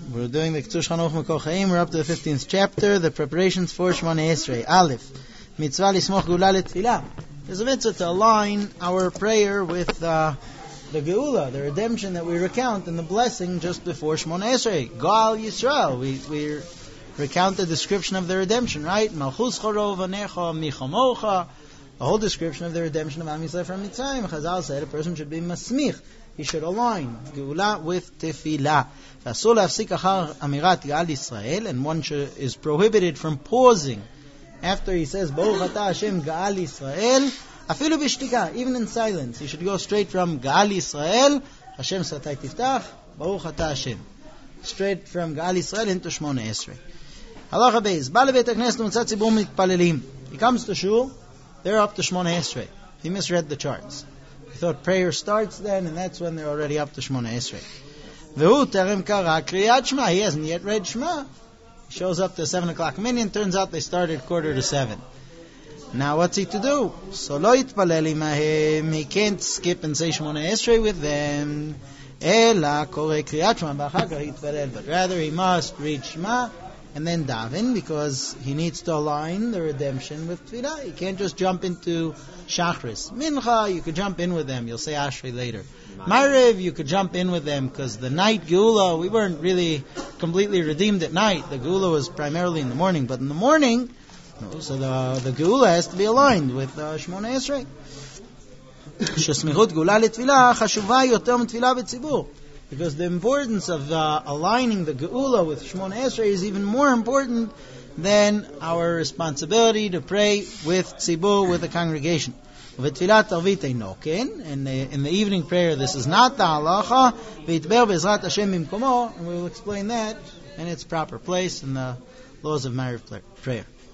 We're doing the Ketzush Chanuch Mekor Chaim. We're up to the 15th chapter, the preparations for Shmoneh Esrei. Aleph, Mitzvah Lismoch Geula L'Tfilah. There's a mitzvah to align our prayer with the Geula, the redemption that we recount in the blessing just before Shmoneh Esrei. Gal Yisrael. We recount the description of the redemption, right? Malchus Choro Vanecha Michamocha. The whole description of the redemption of Am Yisrael from Mitzrayim. Chazal said a person should be masmich. He should align Geula with Tefillah. Asur lafsik achar amirat Gal Yisrael, and one is prohibited from pausing after he says Baruch Atah Hashem Gal Yisrael, afilu b'shtika, even in silence. He should go straight from Gal Yisrael, Hashem Satai Tiftach, Baruch Atah Hashem, straight from Gal Yisrael into Shmoneh Esrei. Halacha beis, Ba'al Beit HaKnesset u'mitzat tzibur mitpalelim. He comes to shul, they're up to Shmoneh Esrei. He misread the charts. He thought prayer starts then, and that's when they're already up to Shmoneh Esrei. Vehu terem kara kriyat Shema. He hasn't yet read Shema. He shows up to 7 o'clock minyan. Turns out they started 6:45. Now what's he to do? So lo yitpalel imahem. He can't skip and say Shmoneh Esrei with them. Ela kore kriyat Shema b'achar kach yitpalel. But rather he must read Shema and then daven, because he needs to align the redemption with Tefillah. He can't just jump into Shachris. Mincha, you could jump in with them. You'll say Ashrei later. Ma'ariv, you could jump in with them, because the night Geula, we weren't really completely redeemed at night. The Geula was primarily in the morning. But in the morning, so the Geula has to be aligned with Shmoneh Esrei. Shesmichut Geula l'Tefillah chashuva yoter m'Tefillah b'tzibur. Because the importance of aligning the Geula with Shmoneh Esrei is even more important than our responsibility to pray with tzibur, with the congregation. And in the evening prayer, this is not the halacha. And we will explain that in its proper place in the laws of marriage prayer.